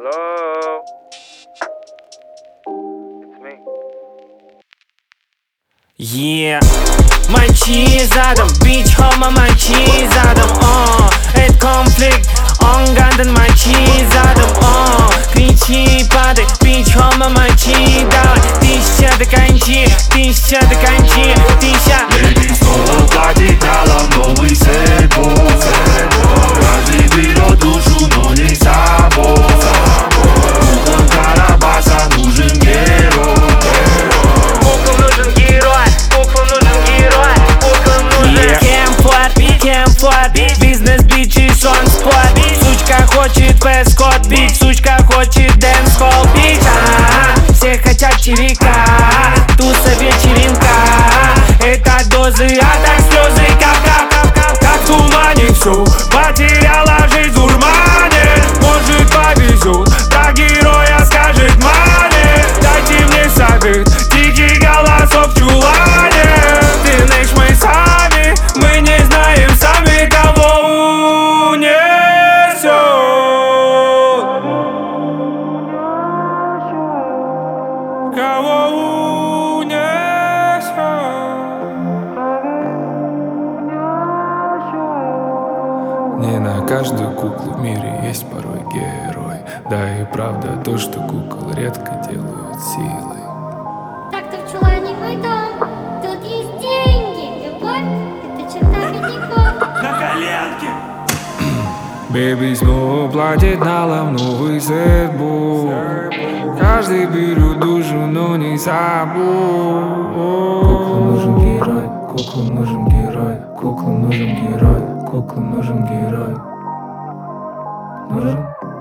Hello? It's me. Yeah. Мочи задом, бич хома, мочи задом, это конфликт, он гадан, мочи задом, кричи, падай, бич хома, мочи, давай, тысяча докончи, тысяча докончи, тысяча. Baby, снова платит налом новый сэдбой. Каждый берет душу, но не собой. Куклам Карабаса нужен герой. Куклам нужен герой, куклам нужен герой, куклам нужен. Кемфлат, бизнес, бичи, сон, спорт. Сучка хочет бэскот, бич, сучка хочет дэнс-холл, бич. Все хотят червяка, туса вечеринка. Это дозы, а так слезы, как в тумане. Всю потеряла жизнь в дурмане. Может повезет, так героя скажет маме. Дайте мне совет, тихий голосок в чулане. Ты знаешь, мы сами, мы не знаем сами, кого унесет. Кого унесет. Не на каждую куклу в мире есть порой герой. Да и правда то, что кукол редко делают силой. Так-то в чулане мой дом, тут есть деньги. Любовь — это черта бедняков. Бэби снова платит налом новый сэдбой. Каждый берет душу, но не собой. Куклам нужен герой, куклам нужен герой, куклам нужен герой, куклам нужен герой. Нужен?